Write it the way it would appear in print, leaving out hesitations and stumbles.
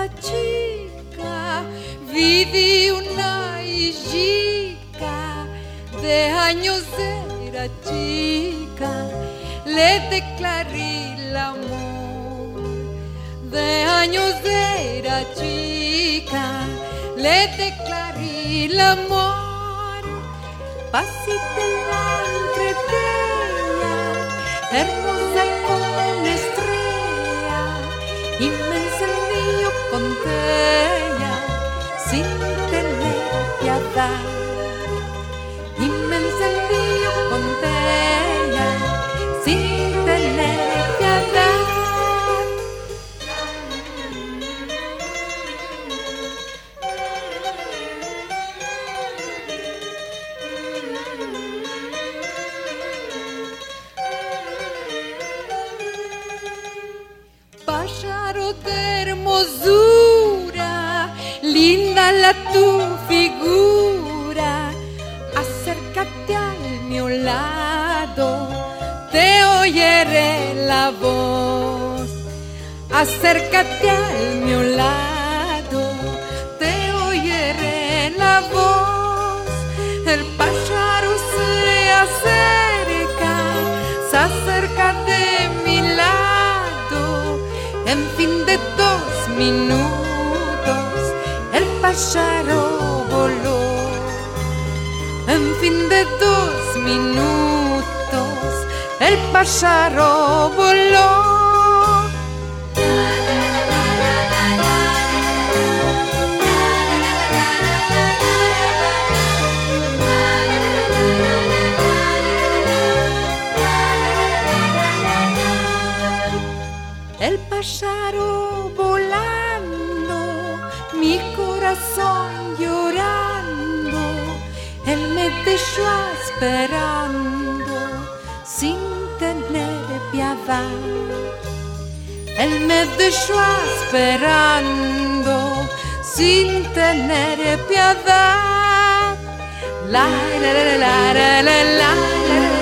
da chica viví una hijita, de años era chica, le declaré el amor. De años era chica, le declaré el amor. Pasita la entreteña, hermosa como una estrella, y me encendí yo con ella sin tener piedad. Y me encendí yo con ella sin tener piedad. Pájaro de hermosura, linda la tu figura, acércate a mi lado, te oyeré la voz. Acércate a mi lado, te oyeré la voz. El pájaro se acerca de mi lado. En fin de 2 minutos el pájaro voló. En fin de 2 minutos el pájaro voló. El pájaro volando, mi corazón llorando, él me dejó esperando sin tener piedad. Él me dejó esperando sin tener piedad. La la la la la la la.